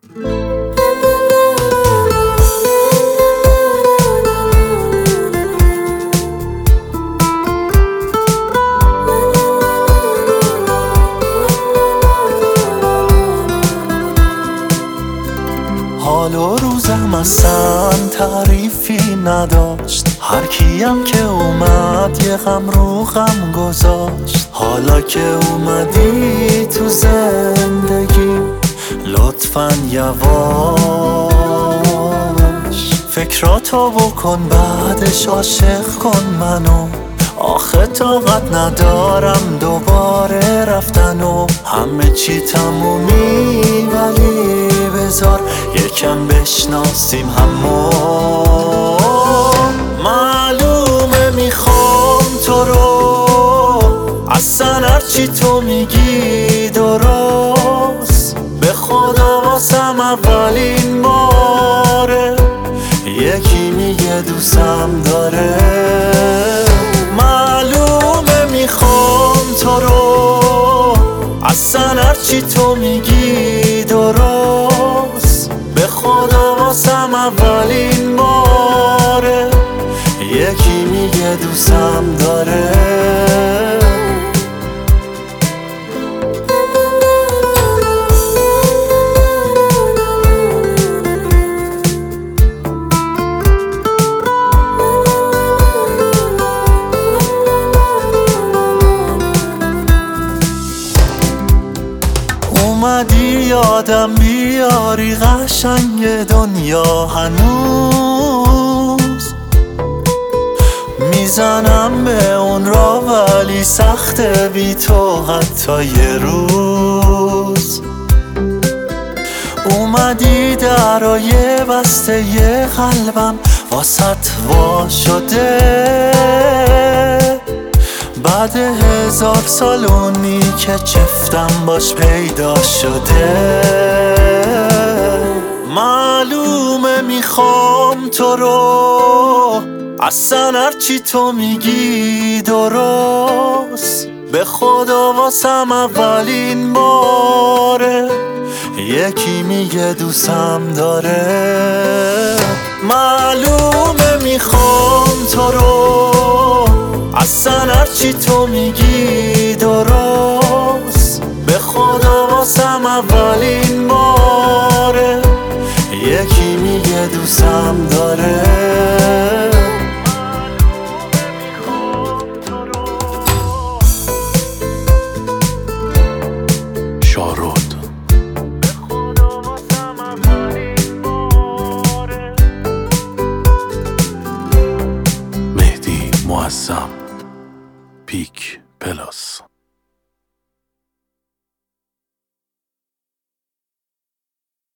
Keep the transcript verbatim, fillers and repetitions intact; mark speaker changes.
Speaker 1: حال و روزم اصلا تعریفی نداشت، هر کیم که اومد یه غم رو غم گذاشت. حالا که اومدی تو زندگی لطفاً یواش، فکراتو بکن بعدش عاشق کن منو. آخه طاقت ندارم دوباره رفتن و همه چی تمومی، ولی بذار یکم بشناسیم همو. معلومه میخوام تو رو، اصلا هرچی تو میگی درست. به خدا واسم اولین باره یکی میگه دوستم داره. معلومه میخوام تو رو، اصلا هرچی تو میگی درست. به خدا واسم اولین باره یکی میگه دوستم داره. اومدی یادم بیاری قشنگ دنیا هنوز. میزنم به اون را ولی سخته بی تو حتی یه روز. اومدی درای بسته یه قلبم واسط وا شده، بعد هزار سال اونی که چفتم باش پیدا شده. معلومه میخوام تو رو، اصلا هرچی تو میگی درست. به خدا واسم اولین باره یکی میگه دوستم داره. معلومه میخوام تو رو، اصلا هرچی تو میگی درست. به خدا واسم اولین باره یکی میگه دوستم داره.
Speaker 2: شارود مهدی معظم پیک پلاس.